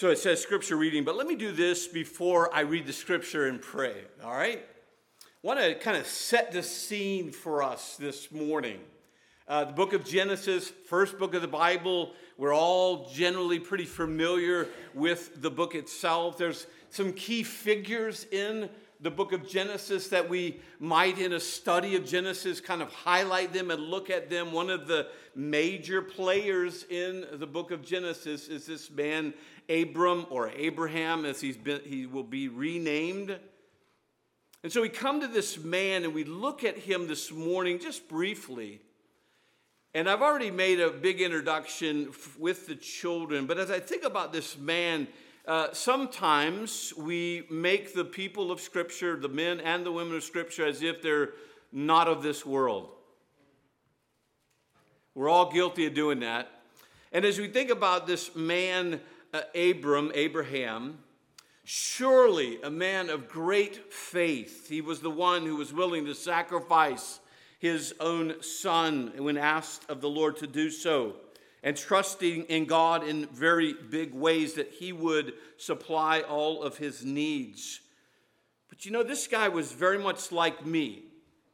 So it says scripture reading, but let me do this before I read the scripture and pray, all right? I want to kind of set the scene for us this morning. The book of Genesis, first book of the Bible, we're all generally pretty familiar with the book itself. There's some key figures in the book of Genesis that we might, in a study of Genesis, kind of highlight them and look at them. One of the major players in the book of Genesis is this man Abram, or Abraham, as he will be renamed. And so we come to this man and we look at him this morning just briefly. And I've already made a big introduction with the children, but as I think about this man, sometimes we make the people of Scripture, the men and the women of Scripture, as if they're not of this world. We're all guilty of doing that. And as we think about this man, Abraham, surely a man of great faith. He was the one who was willing to sacrifice his own son when asked of the Lord to do so, and trusting in God in very big ways that he would supply all of his needs. But you know, this guy was very much like me,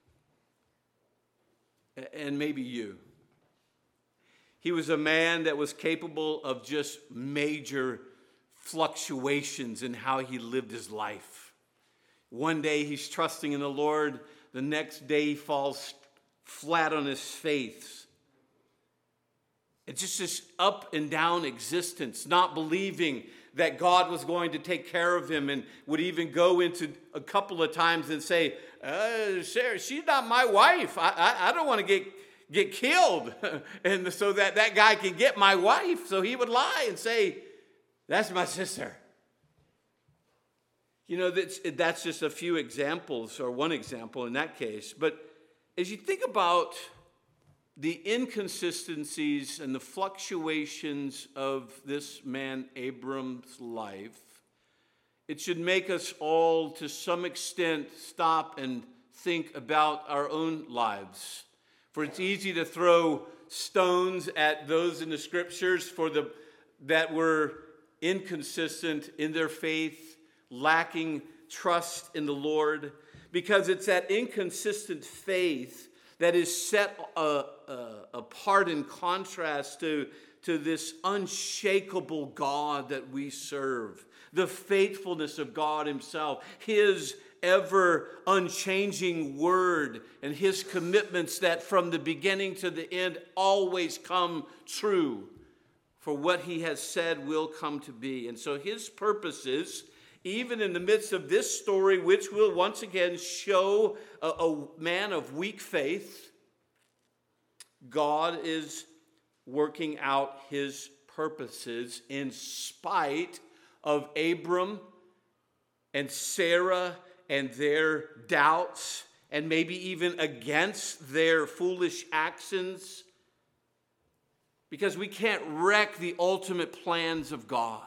and maybe you. He was a man that was capable of just major fluctuations in how he lived his life. One day he's trusting in the Lord, the next day he falls flat on his face. It's just this up and down existence, not believing that God was going to take care of him, and would even go into a couple of times and say, Sarah, she's not my wife. I don't want to get killed, and so that guy can get my wife. So he would lie and say, that's my sister. You know, that's just a few examples, or one example in that case. But as you think about the inconsistencies and the fluctuations of this man Abram's life, it should make us all, to some extent, stop and think about our own lives. For it's easy to throw stones at those in the scriptures that were inconsistent in their faith, lacking trust in the Lord, because it's that inconsistent faith that is set apart in contrast to this unshakable God that we serve, the faithfulness of God himself, his ever unchanging word, and his commitments that from the beginning to the end always come true, for what he has said will come to be. And so his purposes, even in the midst of this story, which will once again show a man of weak faith, God is working out his purposes in spite of Abram and Sarah and their doubts, and maybe even against their foolish actions, because we can't wreck the ultimate plans of God.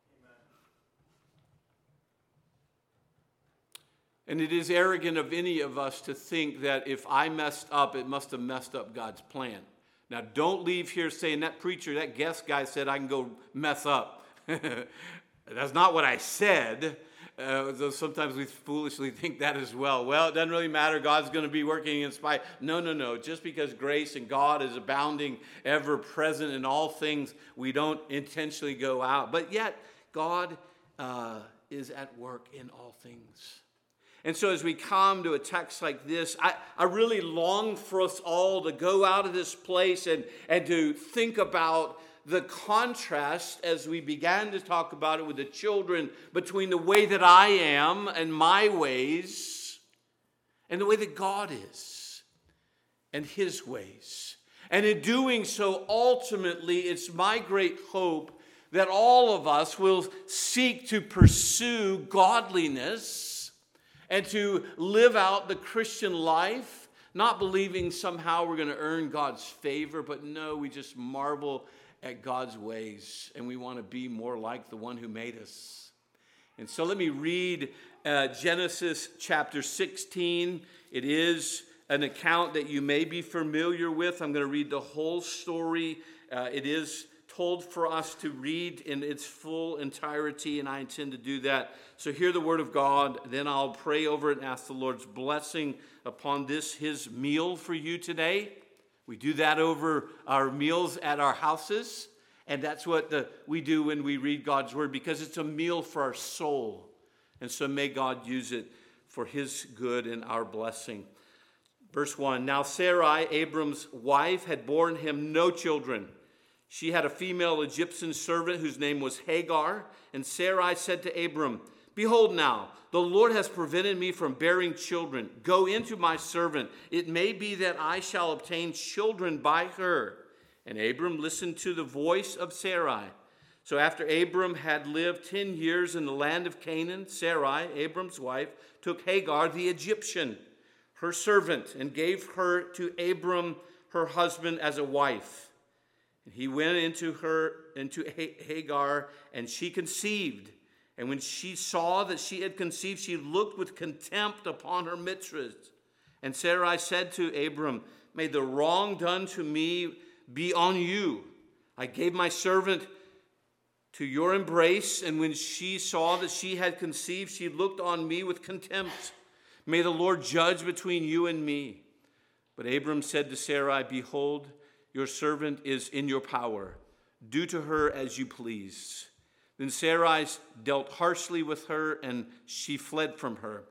And it is arrogant of any of us to think that if I messed up, it must have messed up God's plan. Now, don't leave here saying that preacher, that guest guy said I can go mess up. That's not what I said. Though sometimes we foolishly think that as well. Well, it doesn't really matter. God's going to be working in spite. No. Just because grace and God is abounding, ever present in all things, we don't intentionally go out. But yet, God is at work in all things. And so as we come to a text like this, I really long for us all to go out of this place and to think about the contrast, as we began to talk about it with the children, between the way that I am and my ways and the way that God is and his ways. And in doing so, ultimately, it's my great hope that all of us will seek to pursue godliness and to live out the Christian life, not believing somehow we're going to earn God's favor, but no, we just marvel at God's ways, and we want to be more like the one who made us. And so let me read Genesis chapter 16. It is an account that you may be familiar with. I'm going to read the whole story. It is pulled for us to read in its full entirety, and I intend to do that. So hear the word of God, then I'll pray over it and ask the Lord's blessing upon this, his meal for you today. We do that over our meals at our houses, and that's what we do when we read God's word, because it's a meal for our soul. And so may God use it for his good and our blessing. Verse 1, now Sarai, Abram's wife, had borne him no children. She had a female Egyptian servant whose name was Hagar. And Sarai said to Abram, behold now, the Lord has prevented me from bearing children. Go into my servant. It may be that I shall obtain children by her. And Abram listened to the voice of Sarai. So after Abram had lived 10 years in the land of Canaan, Sarai, Abram's wife, took Hagar the Egyptian, her servant, and gave her to Abram, her husband, as a wife. And he went into Hagar, and she conceived. And when she saw that she had conceived, she looked with contempt upon her mistress. And Sarai said to Abram, may the wrong done to me be on you. I gave my servant to your embrace, and when she saw that she had conceived, she looked on me with contempt. May the Lord judge between you and me. But Abram said to Sarai, behold, your servant is in your power. Do to her as you please. Then Sarai dealt harshly with her, and she fled from her.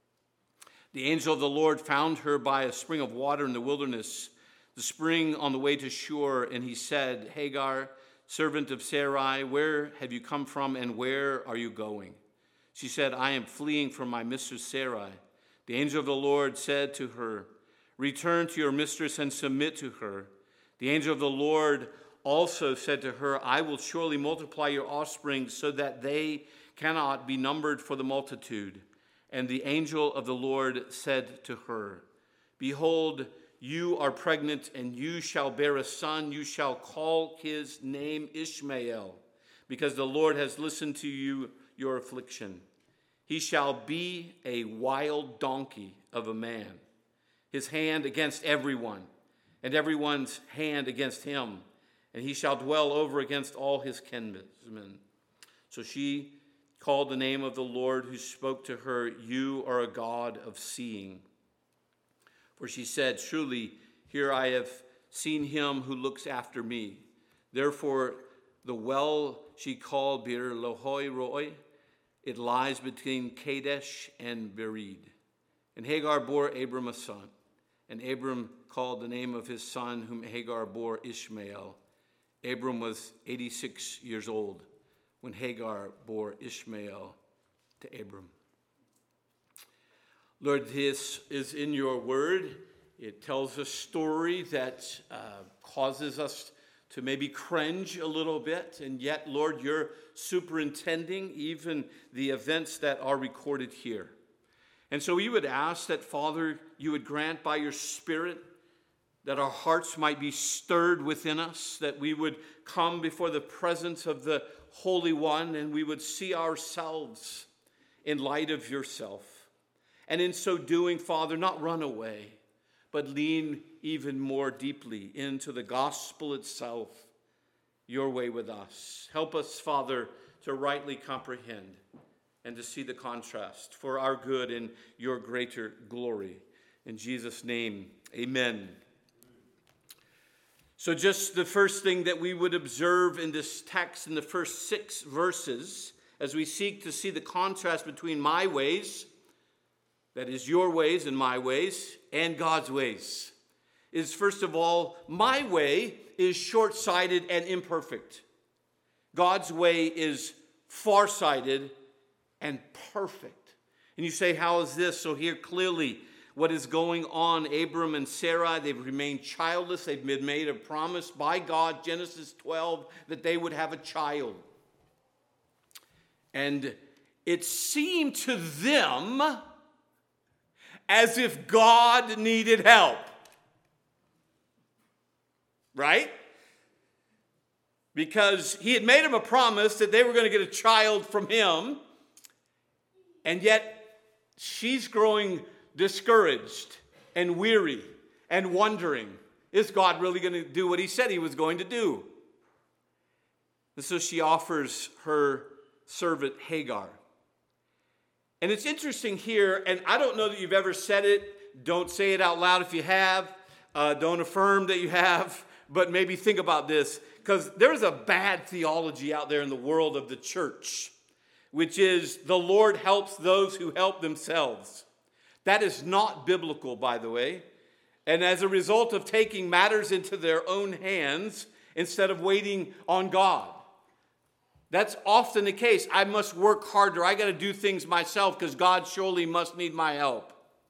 The angel of the Lord found her by a spring of water in the wilderness, the spring on the way to Shur, and he said, Hagar, servant of Sarai, where have you come from, and where are you going? She said, I am fleeing from my mistress Sarai. The angel of the Lord said to her, return to your mistress and submit to her. The angel of the Lord also said to her, I will surely multiply your offspring so that they cannot be numbered for the multitude. And the angel of the Lord said to her, behold, you are pregnant, and you shall bear a son. You shall call his name Ishmael, because the Lord has listened to you, your affliction. He shall be a wild donkey of a man, his hand against everyone, and everyone's hand against him, and he shall dwell over against all his kinsmen. So she called the name of the Lord who spoke to her, you are a God of seeing. For she said, truly, here I have seen him who looks after me. Therefore, the well she called Bir Lahai Roi, it lies between Kadesh and Bered. And Hagar bore Abram a son, and Abram called the name of his son, whom Hagar bore, Ishmael. Abram was 86 years old when Hagar bore Ishmael to Abram. Lord, this is in your word. It tells a story that causes us to maybe cringe a little bit, and yet, Lord, you're superintending even the events that are recorded here. And so we would ask that, Father, you would grant by your Spirit that our hearts might be stirred within us, that we would come before the presence of the Holy One, and we would see ourselves in light of yourself. And in so doing, Father, not run away, but lean even more deeply into the gospel itself, your way with us. Help us, Father, to rightly comprehend and to see the contrast for our good and your greater glory. In Jesus' name, amen. So just the first thing that we would observe in this text in the first 6 verses, as we seek to see the contrast between my ways, that is your ways and my ways, and God's ways, is first of all, my way is short-sighted and imperfect. God's way is far-sighted and perfect. And you say, how is this? So here clearly what is going on, Abram and Sarai, they've remained childless. They've been made a promise by God, Genesis 12, that they would have a child. And it seemed to them as if God needed help. Right? Because he had made him a promise that they were going to get a child from him. And yet she's growing discouraged and weary and wondering, is God really going to do what he said he was going to do? And so she offers her servant Hagar. And it's interesting here, and I don't know that you've ever said it. Don't say it out loud if you have. Don't affirm that you have. But maybe think about this, because there's a bad theology out there in the world of the church, which is the Lord helps those who help themselves. That is not biblical, by the way. And as a result of taking matters into their own hands instead of waiting on God. That's often the case. I must work harder. I got to do things myself because God surely must need my help.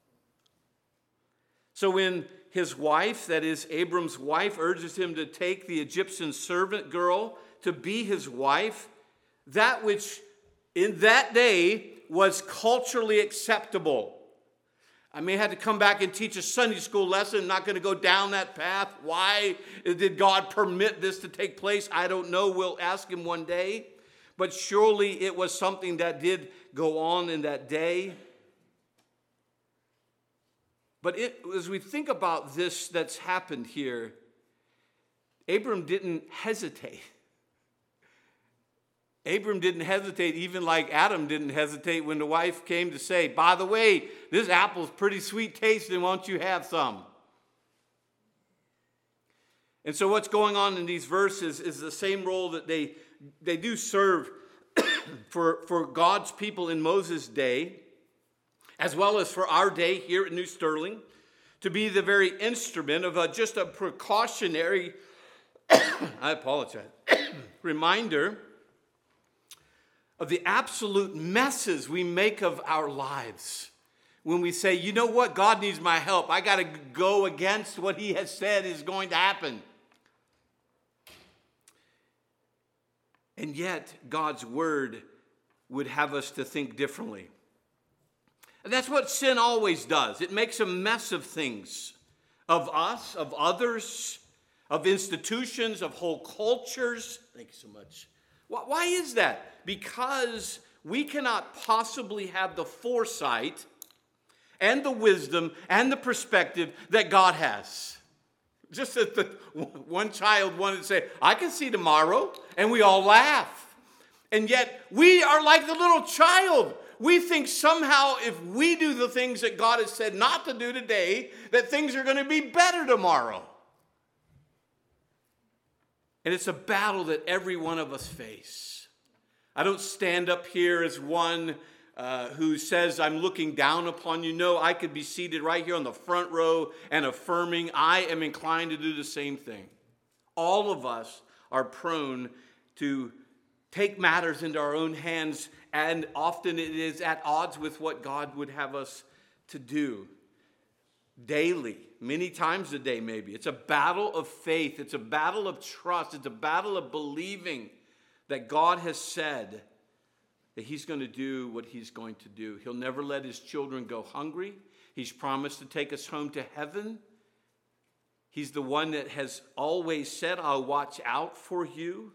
So when his wife, that is Abram's wife, urges him to take the Egyptian servant girl to be his wife, that which in that day was culturally acceptable. I may have to come back and teach a Sunday school lesson. I'm not going to go down that path. Why did God permit this to take place? I don't know. We'll ask him one day. But surely it was something that did go on in that day. But as we think about this that's happened here, Abram didn't hesitate. Abram didn't hesitate, even like Adam didn't hesitate when the wife came to say, by the way, this apple's pretty sweet tasting, why don't you have some? And so what's going on in these verses is the same role that they do serve for God's people in Moses' day, as well as for our day here at New Sterling, to be the very instrument of just a precautionary, I apologize, reminder of the absolute messes we make of our lives. When we say, you know what, God needs my help. I got to go against what he has said is going to happen. And yet, God's word would have us to think differently. And that's what sin always does. It makes a mess of things, of us, of others, of institutions, of whole cultures. Thank you so much. Why is that? Because we cannot possibly have the foresight and the wisdom and the perspective that God has. Just as the one child wanted to say, I can see tomorrow, and we all laugh. And yet we are like the little child. We think somehow if we do the things that God has said not to do today, that things are going to be better tomorrow. And it's a battle that every one of us face. I don't stand up here as one who says, I'm looking down upon you. No, I could be seated right here on the front row and affirming I am inclined to do the same thing. All of us are prone to take matters into our own hands, and often it is at odds with what God would have us to do. Daily, many times a day maybe. It's a battle of faith. It's a battle of trust. It's a battle of believing that God has said that he's going to do what he's going to do. He'll never let his children go hungry. He's promised to take us home to heaven. He's the one that has always said, I'll watch out for you.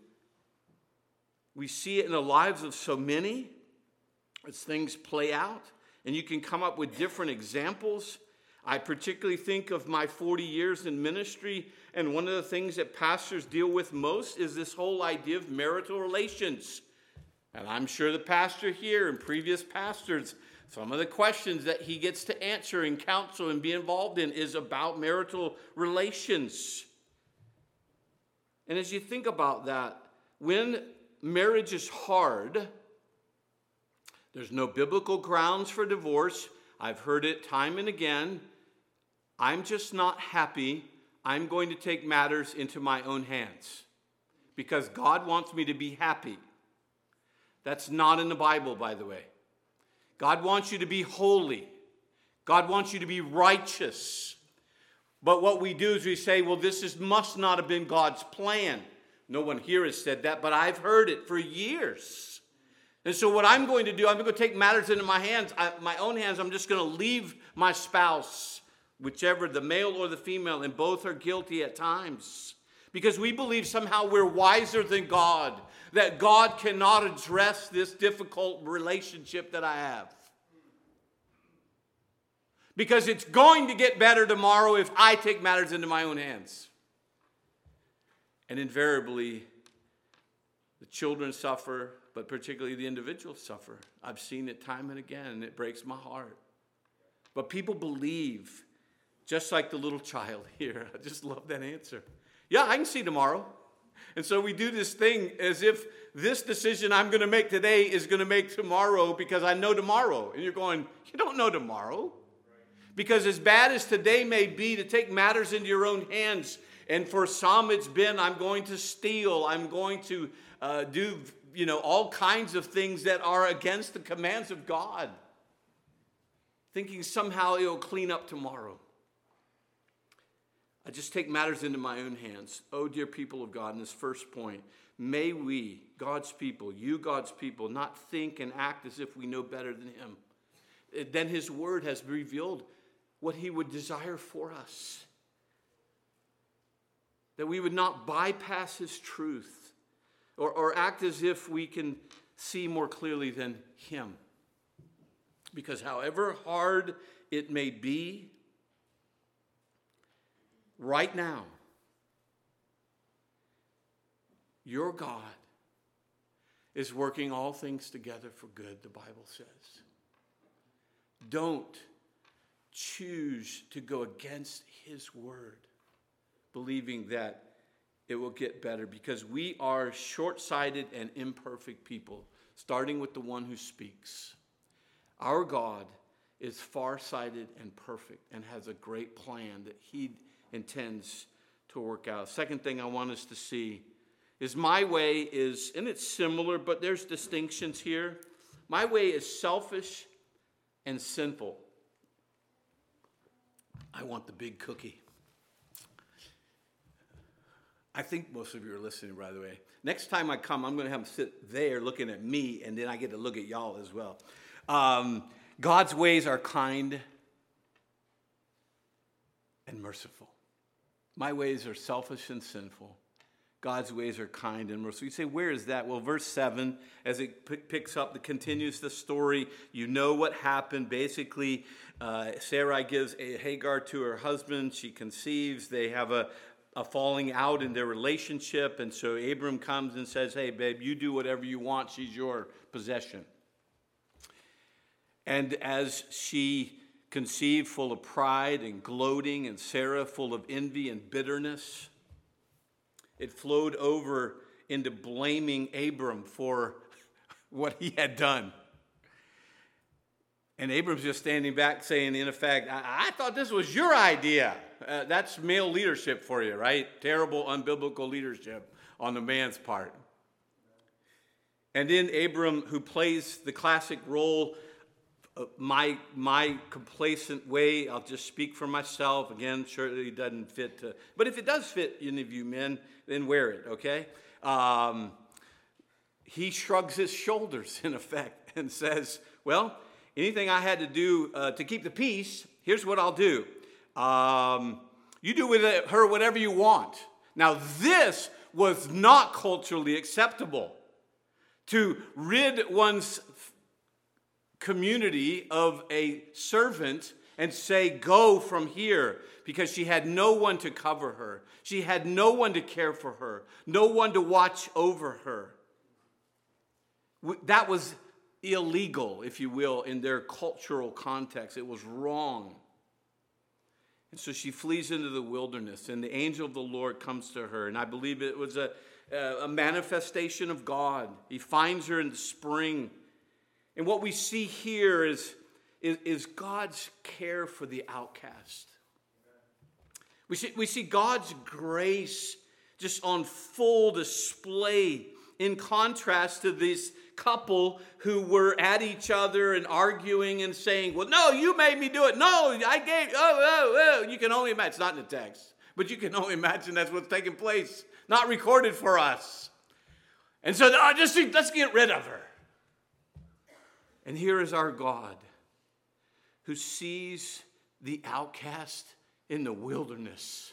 We see it in the lives of so many as things play out. And you can come up with different examples. I particularly think of my 40 years in ministry, and one of the things that pastors deal with most is this whole idea of marital relations. And I'm sure the pastor here and previous pastors, some of the questions that he gets to answer and counsel and be involved in is about marital relations. And as you think about that, when marriage is hard, there's no biblical grounds for divorce. I've heard it time and again. I'm just not happy. I'm going to take matters into my own hands because God wants me to be happy. That's not in the Bible, by the way. God wants you to be holy. God wants you to be righteous. But what we do is we say, well, must not have been God's plan. No one here has said that, but I've heard it for years. And so what I'm going to do, I'm going to take matters into my hands, my own hands. I'm just going to leave my spouse, whichever, the male or the female, and both are guilty at times. Because we believe somehow we're wiser than God, that God cannot address this difficult relationship that I have. Because it's going to get better tomorrow if I take matters into my own hands. And invariably, The children suffer, but particularly the individuals suffer. I've seen it time and again, and it breaks my heart. But people believe, just like the little child here. I just love that answer. Yeah, I can see tomorrow. And so we do this thing as if this decision I'm going to make today is going to make tomorrow because I know tomorrow. And you're going, you don't know tomorrow. Because as bad as today may be, to take matters into your own hands, and for some it's been, I'm going to steal, I'm going to do, all kinds of things that are against the commands of God. Thinking somehow it'll clean up tomorrow. I just take matters into my own hands. Oh, dear people of God, in this first point, may we, God's people, you God's people, not think and act as if we know better than him. Then his word has revealed what he would desire for us. That we would not bypass his truth or act as if we can see more clearly than him. Because however hard it may be, right now, your God is working all things together for good, the Bible says. Don't choose to go against his word, believing that it will get better, because we are short-sighted and imperfect people, starting with the one who speaks. Our God is far-sighted and perfect and has a great plan that he intends to work out. Second thing I want us to see is my way is, and it's similar, but there's distinctions here. My way is selfish and sinful. I want the big cookie. I think most of you are listening, by the way. Next time I come, I'm going to have them sit there looking at me, and then I get to look at y'all as well. God's ways are kind and merciful. My ways are selfish and sinful. God's ways are kind and merciful. You say, where is that? Well, verse 7, as it picks up, continues the story. You know what happened. Basically, Sarai gives Hagar to her husband. She conceives. They have a falling out in their relationship. And so Abram comes and says, hey, babe, you do whatever you want. She's your possession. And as she conceived, full of pride and gloating, and Sarah full of envy and bitterness, it flowed over into blaming Abram for what he had done. And Abram's just standing back saying, in effect, I thought this was your idea. That's male leadership for you, right? Terrible, unbiblical leadership on the man's part. And then Abram, who plays the classic role, my complacent way, I'll just speak for myself. Again, surely it doesn't fit. But if it does fit any of you men, then wear it, okay? He shrugs his shoulders, in effect, and says, well, anything I had to do to keep the peace, here's what I'll do. You do with her whatever you want. Now, this was not culturally acceptable. To rid one's community of a servant and say, go from here, because she had no one to cover her. She had no one to care for her, no one to watch over her. That was illegal, if you will, in their cultural context. It was wrong. And so she flees into the wilderness, and the angel of the Lord comes to her, and I believe it was a manifestation of God. He finds her in the spring. And what we see here is God's care for the outcast. We see God's grace just on full display, in contrast to this couple who were at each other and arguing and saying, well, no, you made me do it. No, I gave, You can only imagine. It's not in the text, but you can only imagine that's what's taking place. Not recorded for us. And so let's get rid of her. And here is our God, who sees the outcast in the wilderness.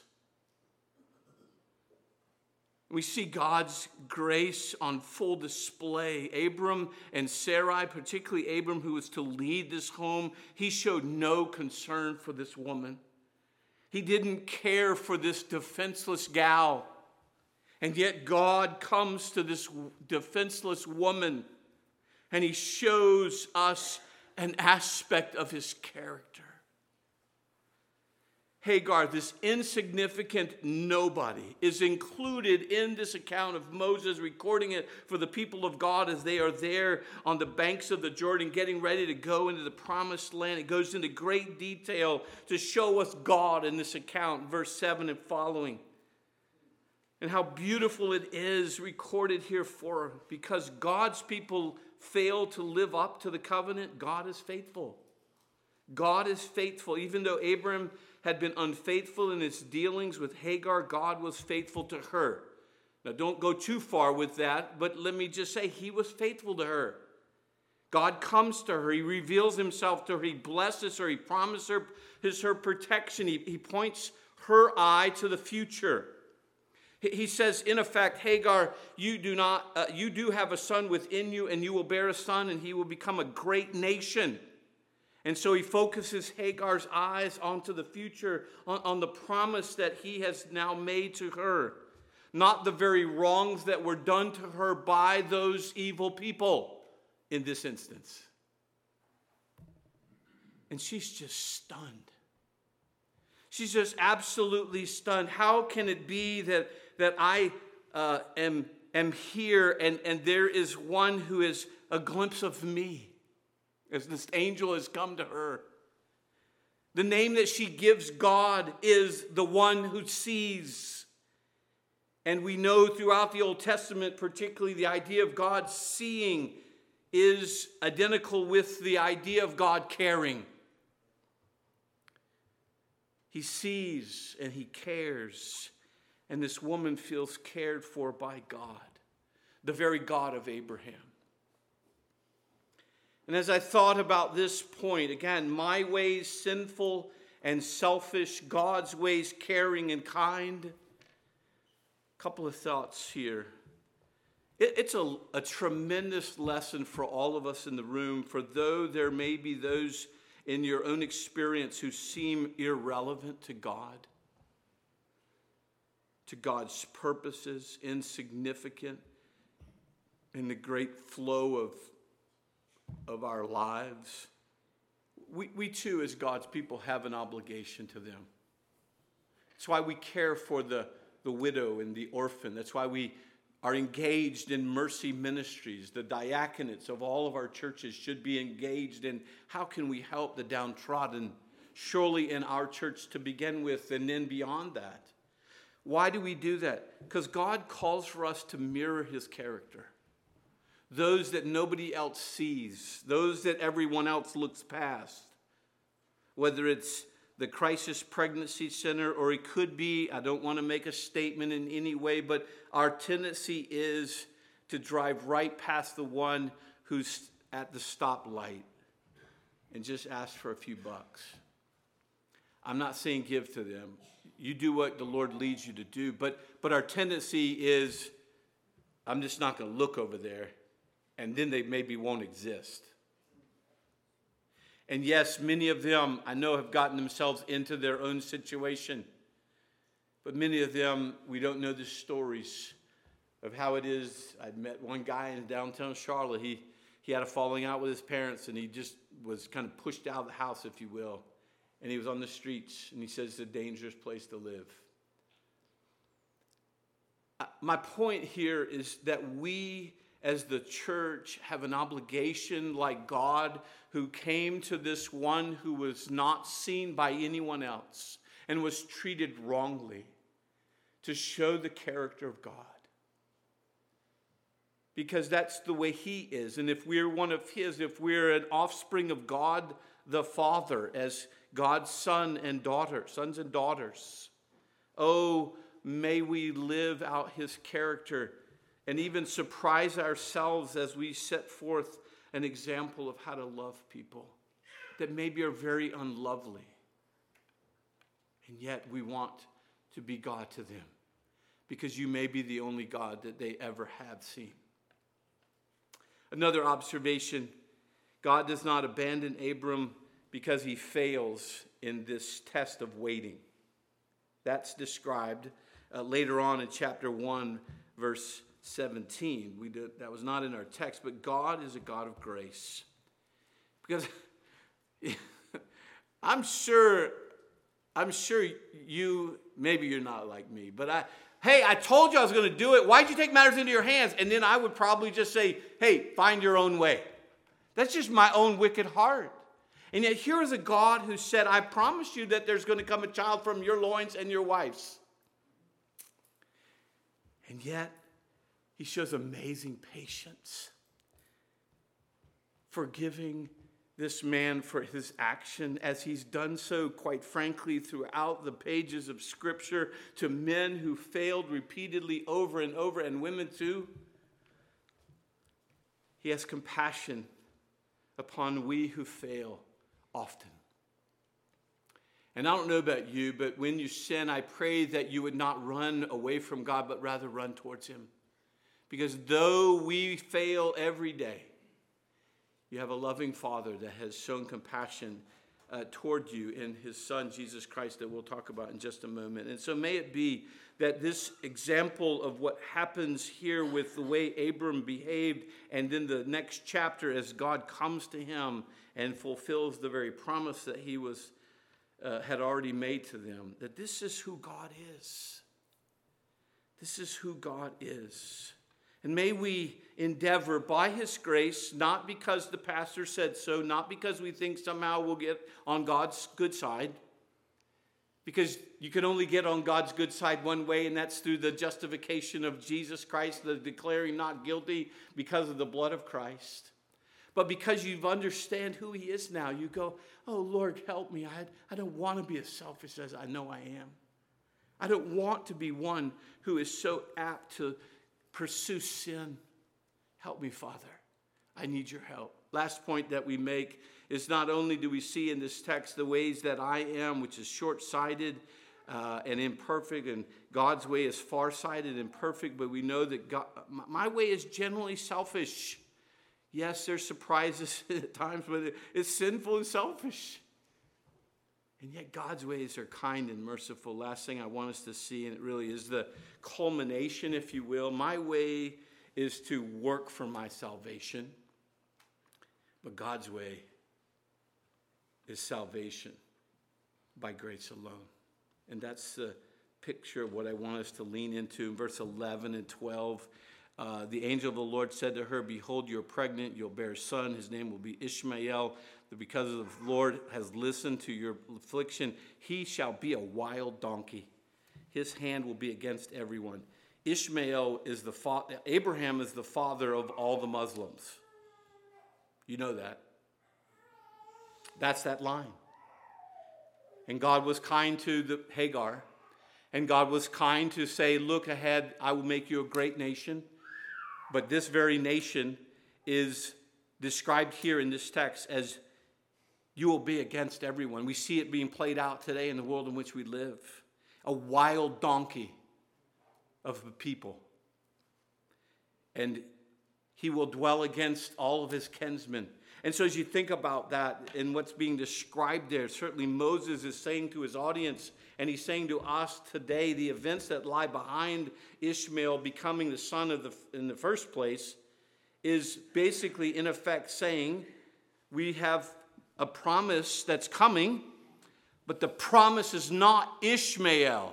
We see God's grace on full display. Abram and Sarai, particularly Abram, who was to lead this home, he showed no concern for this woman. He didn't care for this defenseless gal. And yet God comes to this defenseless woman and he shows us an aspect of his character. Hagar, this insignificant nobody, is included in this account of Moses recording it for the people of God as they are there on the banks of the Jordan getting ready to go into the promised land. It goes into great detail to show us God in this account, verse 7 and following. And how beautiful it is recorded here for her. Because God's people fail to live up to the covenant, God is faithful. God is faithful. Even though Abram had been unfaithful in his dealings with Hagar, God was faithful to her. Now, don't go too far with that, but let me just say he was faithful to her. God comes to her. He reveals himself to her. He blesses her. He promises her protection. He points her eye to the future. He says, in effect, Hagar, you do have a son within you, and you will bear a son, and he will become a great nation. And so he focuses Hagar's eyes onto the future, on the promise that he has now made to her. Not the very wrongs that were done to her by those evil people in this instance. And she's just stunned. She's just absolutely stunned. How can it be that I am here and there is one who is a glimpse of me? As this angel has come to her. The name that she gives God is the one who sees. And we know throughout the Old Testament, particularly the idea of God seeing is identical with the idea of God caring. He sees and he cares. And this woman feels cared for by God, the very God of Abraham. And as I thought about this point, again, my ways sinful and selfish, God's ways caring and kind. A couple of thoughts here. It's a tremendous lesson for all of us in the room, for though there may be those in your own experience who seem irrelevant to God, to God's purposes, insignificant in the great flow of our lives, we too, as God's people, have an obligation to them. That's why we care for the widow and the orphan. That's why we are engaged in mercy ministries. The diaconates of all of our churches should be engaged in how can we help the downtrodden, surely in our church to begin with, and then beyond that. Why do we do that? Because God calls for us to mirror his character. Those that nobody else sees, those that everyone else looks past. Whether it's the Crisis Pregnancy Center, or it could be, I don't want to make a statement in any way, but our tendency is to drive right past the one who's at the stoplight and just ask for a few bucks. I'm not saying give to them. You do what the Lord leads you to do, but our tendency is, I'm just not going to look over there. And then they maybe won't exist. And yes, many of them, I know, have gotten themselves into their own situation. But many of them, we don't know the stories of how it is. I'd met one guy in downtown Charlotte. He had a falling out with his parents, and he just was kind of pushed out of the house, if you will. And he was on the streets, and he says it's a dangerous place to live. My point here is that we, as the church, have an obligation like God, who came to this one who was not seen by anyone else and was treated wrongly, to show the character of God. Because that's the way he is. And if we're one of his, if we're an offspring of God the Father, as God's sons and daughters, oh, may we live out his character and even surprise ourselves as we set forth an example of how to love people that maybe are very unlovely. And yet we want to be God to them, because you may be the only God that they ever have seen. Another observation, God does not abandon Abram because he fails in this test of waiting. That's described later on in chapter 1, verse 17. That was not in our text, but God is a God of grace. Because I'm sure you, maybe you're not like me, but I told you I was going to do it. Why'd you take matters into your hands? And then I would probably just say, hey, find your own way. That's just my own wicked heart. And yet here is a God who said, I promise you that there's going to come a child from your loins and your wife's. And yet he shows amazing patience, forgiving this man for his action, as he's done so, quite frankly, throughout the pages of Scripture, to men who failed repeatedly over and over, and women too. He has compassion upon we who fail often. And I don't know about you, but when you sin, I pray that you would not run away from God, but rather run towards him. Because though we fail every day, you have a loving Father that has shown compassion toward you in his Son, Jesus Christ, that we'll talk about in just a moment. And so may it be that this example of what happens here with the way Abram behaved, and then the next chapter as God comes to him and fulfills the very promise that he had already made to them, that this is who God is. This is who God is. And may we endeavor by his grace, not because the pastor said so, not because we think somehow we'll get on God's good side, because you can only get on God's good side one way, and that's through the justification of Jesus Christ, the declaring not guilty because of the blood of Christ. But because you understand who he is now, you go, oh, Lord, help me. I don't want to be as selfish as I know I am. I don't want to be one who is so apt to pursue sin. Help me, Father. I need your help. Last point that we make is not only do we see in this text the ways that I am, which is short-sighted and imperfect, and God's way is far-sighted and perfect, but we know that my way is generally selfish. Yes, there's surprises at times, but it's sinful and selfish. And yet God's ways are kind and merciful. Last thing I want us to see, and it really is the culmination, if you will. My way is to work for my salvation. But God's way is salvation by grace alone. And that's the picture of what I want us to lean into in verse 11 and 12. The angel of the Lord said to her, behold, you're pregnant, you'll bear a son. His name will be Ishmael. Because the Lord has listened to your affliction, he shall be a wild donkey. His hand will be against everyone. Ishmael is Abraham is the father of all the Muslims. You know that. That's that line. And God was kind to Hagar. And God was kind to say, look ahead, I will make you a great nation. But this very nation is described here in this text as you will be against everyone. We see it being played out today in the world in which we live. A wild donkey of the people. And he will dwell against all of his kinsmen. And so as you think about that and what's being described there, certainly Moses is saying to his audience, and he's saying to us today, the events that lie behind Ishmael becoming the son in the first place is basically in effect saying we have a promise that's coming, but the promise is not Ishmael.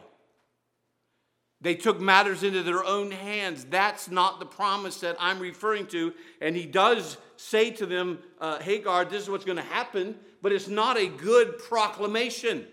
They took matters into their own hands. That's not the promise that I'm referring to. And he does say to them, Hagar, this is what's going to happen, but it's not a good proclamation.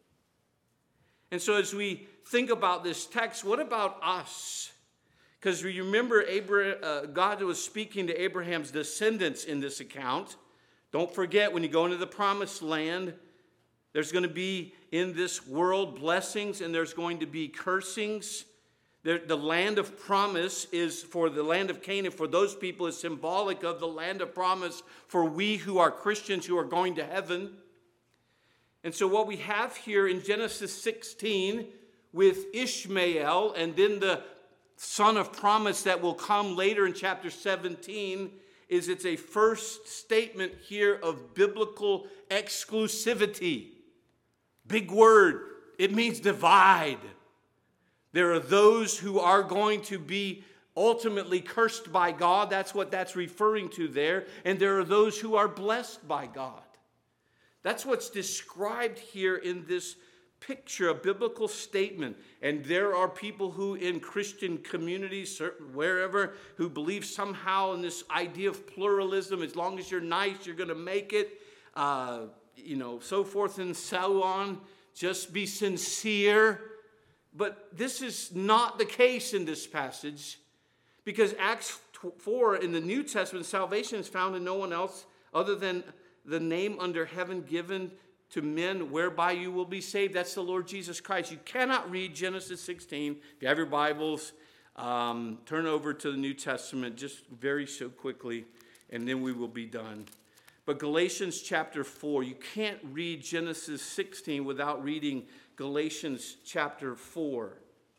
And so as we think about this text, what about us? Because you remember God was speaking to Abraham's descendants in this account. Don't forget, when you go into the promised land, there's going to be in this world blessings and there's going to be cursings. The land of promise is for the land of Canaan. For those people is symbolic of the land of promise for we who are Christians who are going to heaven. And so what we have here in Genesis 16 with Ishmael and then the son of promise that will come later in chapter 17 is it's a first statement here of biblical exclusivity. Big word. It means divide. There are those who are going to be ultimately cursed by God. That's what that's referring to there. And there are those who are blessed by God. That's what's described here in this picture, a biblical statement. And there are people who in Christian communities, wherever, who believe somehow in this idea of pluralism. As long as you're nice, you're going to make it. So forth and so on. Just be sincere. But this is not the case in this passage. Because Acts 4 in the New Testament, salvation is found in no one else other than the name under heaven given to men whereby you will be saved. That's the Lord Jesus Christ. You cannot read Genesis 16. If you have your Bibles, turn over to the New Testament just very so quickly, and then we will be done. But Galatians chapter 4, you can't read Genesis 16 without reading Galatians chapter 4.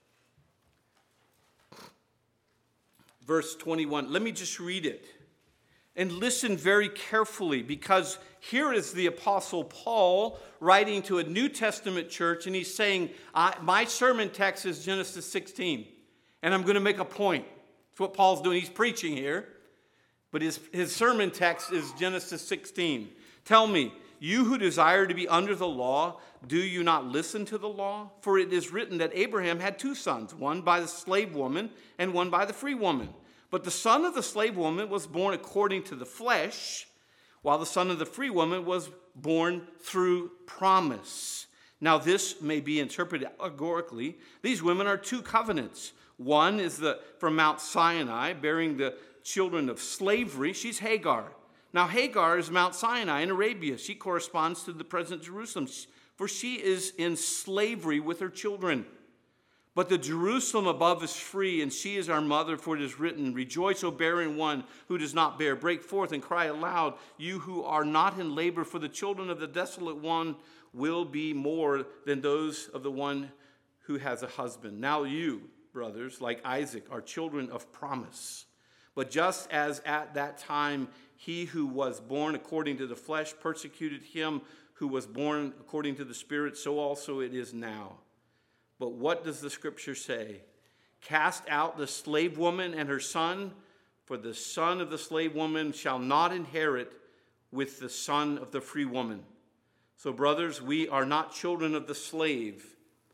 Verse 21. Let me just read it. And listen very carefully, because here is the Apostle Paul writing to a New Testament church, and he's saying, my sermon text is Genesis 16, and I'm going to make a point. That's what Paul's doing. He's preaching here, but his sermon text is Genesis 16. Tell me, you who desire to be under the law, do you not listen to the law? For it is written that Abraham had two sons, one by the slave woman and one by the free woman. But the son of the slave woman was born according to the flesh, while the son of the free woman was born through promise. Now this may be interpreted allegorically. These women are two covenants. One is from Mount Sinai, bearing the children of slavery. She's Hagar. Now Hagar is Mount Sinai in Arabia. She corresponds to the present Jerusalem, for she is in slavery with her children. But the Jerusalem above is free, and she is our mother, for it is written, rejoice, O barren one who does not bear. Break forth and cry aloud, you who are not in labor, for the children of the desolate one will be more than those of the one who has a husband. Now you, brothers, like Isaac, are children of promise. But just as at that time he who was born according to the flesh persecuted him who was born according to the Spirit, so also it is now. But what does the scripture say? Cast out the slave woman and her son, for the son of the slave woman shall not inherit with the son of the free woman. So, brothers, we are not children of the slave,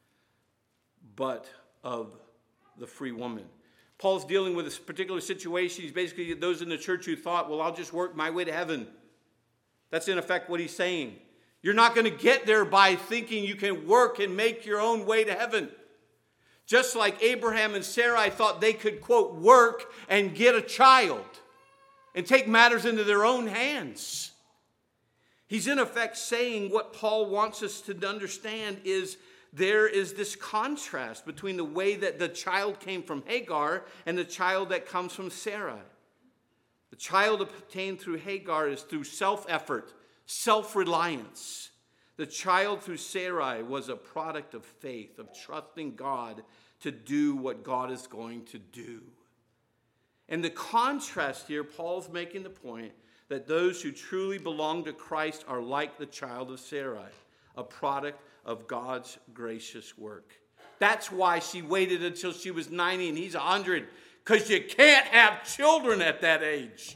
but of the free woman. Paul's dealing with this particular situation. He's basically those in the church who thought, well, I'll just work my way to heaven. That's in effect what he's saying. You're not going to get there by thinking you can work and make your own way to heaven. Just like Abraham and Sarai thought they could, quote, work and get a child and take matters into their own hands. He's in effect saying what Paul wants us to understand is there is this contrast between the way that the child came from Hagar and the child that comes from Sarai. The child obtained through Hagar is through self-effort, self-reliance. The child through Sarai was a product of faith, of trusting God to do what God is going to do. And the contrast here, Paul's making the point that those who truly belong to Christ are like the child of Sarai, a product of God's gracious work. That's why she waited until she was 90 and he's 100, because you can't have children at that age.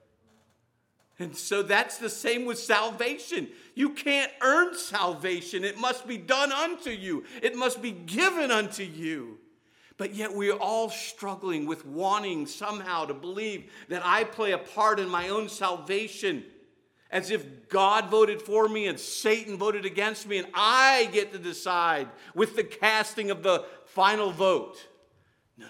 And so that's the same with salvation. You can't earn salvation. It must be done unto you. It must be given unto you. But yet we're all struggling with wanting somehow to believe that I play a part in my own salvation, as if God voted for me and Satan voted against me, and I get to decide with the casting of the final vote. No.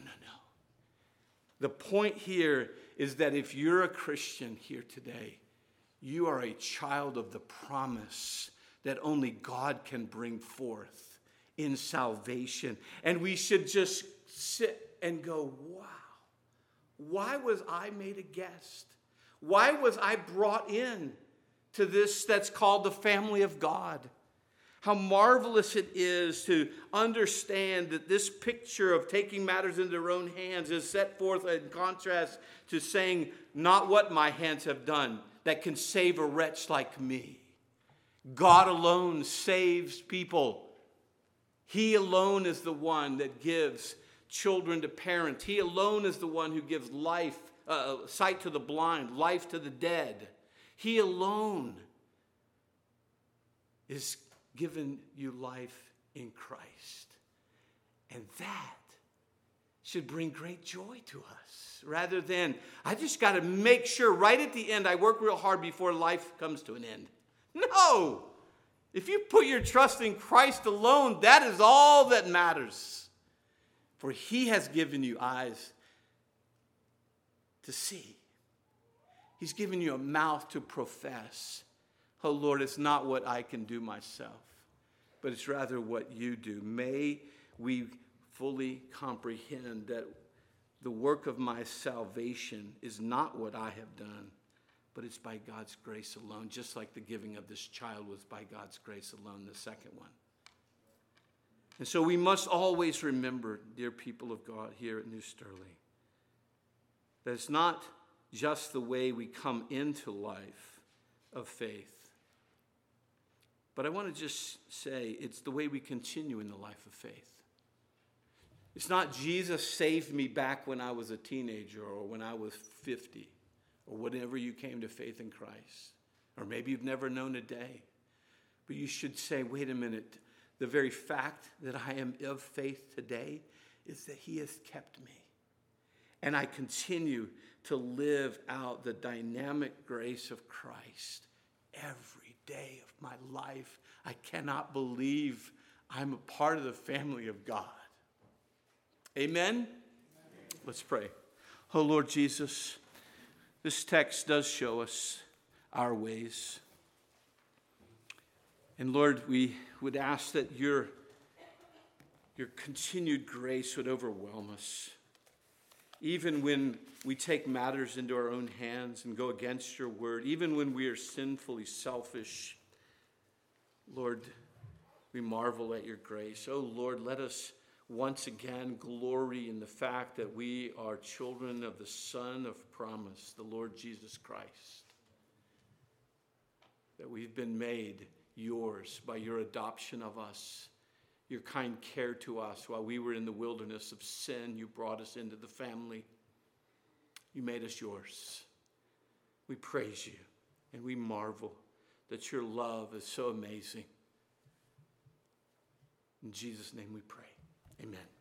The point here is that if you're a Christian here today, you are a child of the promise that only God can bring forth in salvation. And we should just sit and go, wow, why was I made a guest? Why was I brought in to this that's called the family of God? How marvelous it is to understand that this picture of taking matters into their own hands is set forth in contrast to saying, not what my hands have done that can save a wretch like me. God alone saves people. He alone is the one that gives children to parents. He alone is the one who gives life, sight to the blind, life to the dead. He alone is giving you life in Christ. And that should bring great joy to us, rather than, I just got to make sure right at the end I work real hard before life comes to an end. No! If you put your trust in Christ alone, that is all that matters. For he has given you eyes to see. He's given you a mouth to profess. Oh Lord, it's not what I can do myself, but it's rather what you do. May we fully comprehend that the work of my salvation is not what I have done, but it's by God's grace alone, just like the giving of this child was by God's grace alone, the second one. And so we must always remember, dear people of God here at New Sterling, that it's not just the way we come into life of faith, but I want to just say it's the way we continue in the life of faith. It's not Jesus saved me back when I was a teenager or when I was 50 or whenever you came to faith in Christ. Or maybe you've never known a day. But you should say, wait a minute, the very fact that I am of faith today is that he has kept me. And I continue to live out the dynamic grace of Christ every day of my life. I cannot believe I'm a part of the family of God. Amen? Let's pray. Oh, Lord Jesus, this text does show us our ways. And Lord, we would ask that your continued grace would overwhelm us. Even when we take matters into our own hands and go against your word, even when we are sinfully selfish, Lord, we marvel at your grace. Oh, Lord, let us once again glory in the fact that we are children of the Son of promise, the Lord Jesus Christ. That we've been made yours by your adoption of us, your kind care to us while we were in the wilderness of sin. You brought us into the family. You made us yours. We praise you and we marvel that your love is so amazing. In Jesus' name we pray. Amen.